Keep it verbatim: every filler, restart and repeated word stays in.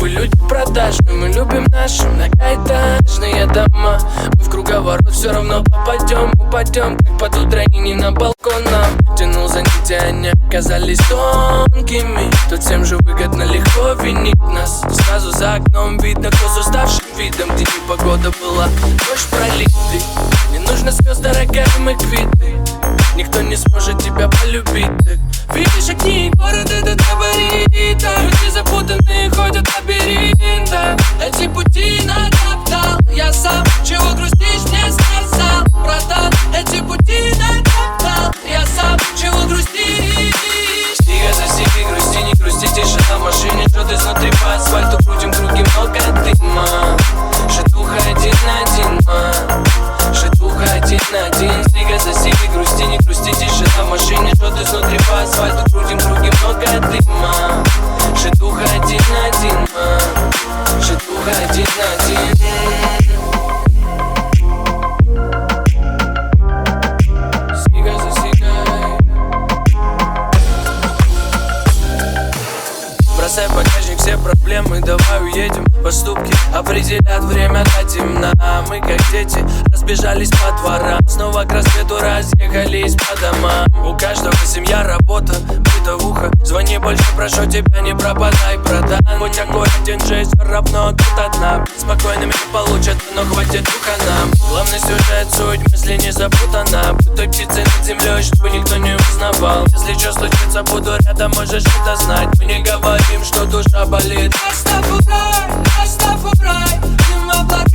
вы люди продажные, мы любим наши многоэтажные дома. Мы в круговорот все равно попадем, упадем, как под утро и не на балконах. Тянул за нити, они оказались тонкими. Тут всем же выгодно легко винить нас. Сразу за окном видно, кто с уставшим видом, где непогода была, дождь пролитый. Не нужно слез, дорогая, мы квиты. Никто не сможет тебя полюбить. Ты видишь огни, город этот говорит. Люди запутанные ходят в лабиринтах. Эти пути натоптал я сам. Чего грустишь, мне сказал, братан. Эти пути натоптал я сам. Чего грустишь? Стига за стигой, грусти, не грусти, тишина в машине. Жжет изнутри по асфальту, крутим круги, много дыма. Шатуха один на один, ма. Шатуха один на один. Стига за стигой, грусти, не грусти, тишина в машине. Жжет изнутри по асфальту, крутим круги, много дыма. Шатуха один на один, ма. Шатуха один на один. Бросай в багажник все проблемы, давай уедем. Поступки определят время до темна. Мы как дети разбежались по дворам. Снова к рассвету разъехались по домам. У каждого семья, работа, бытовуха. Звони больше, прошу тебя, не пропадай, братан. Хоть аккуратен, жизнь все равно тут одна. Спокойными не получат, но хватит духа нам. Главный сюжет, суть мысли не запутана. Будь той птицей над землей, чтобы никто не узнавал. Если что случится, буду рядом, можешь это знать. Мы не говорим, что душа болит. Растафурай, Растафурай, ты